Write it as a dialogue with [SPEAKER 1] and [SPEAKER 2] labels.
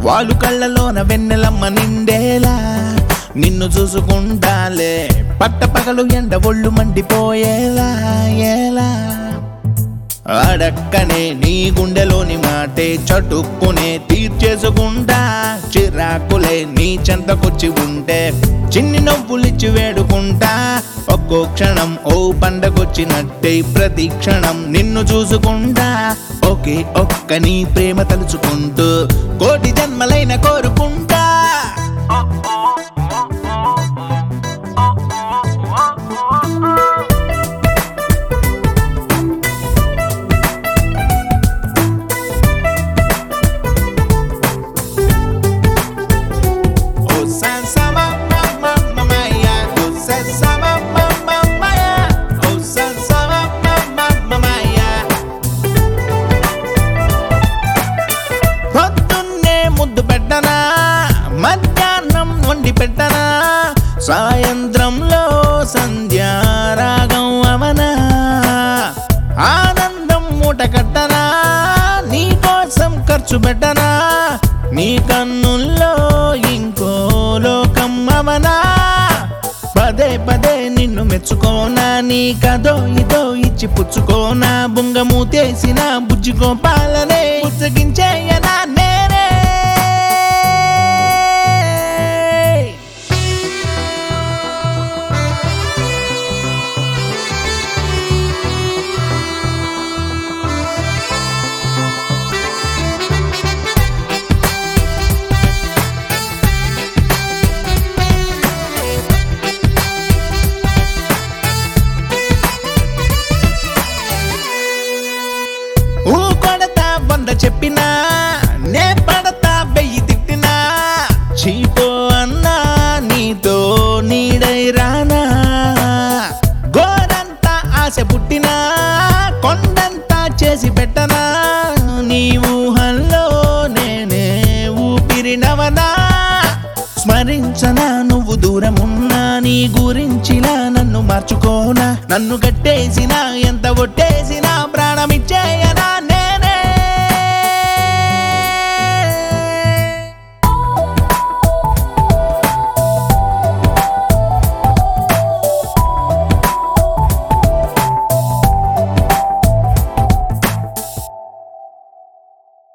[SPEAKER 1] వాళ్ళు కళ్ళలోన వెన్నెలమ్మ నిండేలా నిన్ను చూసుకుంటాలే పట్టపగలు ఎండ ఒళ్ళు మండిపోయేలా ఎలా అడక్కనే నీ గుండెలోని మాటే చటుక్కునే తీర్చేసుకుంటా చిరాకులే నీ చెంతకొచ్చి ఉంటే చిన్ని నవ్వులిచ్చి వేడుకుంటా ఒక్కో క్షణం ఓ పండగొచ్చినట్టే ప్రతి క్షణం నిన్ను చూసుకుంటా ఒకే ఒక్క నీ ప్రేమ తలుచుకుంటూ కోటి జన్మలైన కోరుకుంటా మధ్యాహ్నం వండి పెట్టనా సాయంత్రంలో సంధ్యారాగం అవనా ఆనందం మూట కట్టనా నీ కోసం ఖర్చు పెట్టనా నీ కన్నుల్లో ఇంకో లోకం అవనా పదే పదే నిన్ను మెచ్చుకోనా నీ కదో ఇదో ఇచ్చి పుచ్చుకోనా బుంగమూతేసిన బుజ్జిగోపాలనే పుచ్చగించేయనా నేనే చెప్పినా నే పడతా వెయ్యి తిట్టినా చీపో అన్నా నీతో నీడై రానా గోరంతా ఆశ పుట్టినా కొండంతా చేసి పెట్టనా నీ ఊహల్లో నేనే ఊపిరినవనా స్మరించనా నువ్వు దూరమున్నా నీ గురించిలా నన్ను మార్చుకోనా నన్ను కట్టేసినా ఎంత ఒట్టేసినా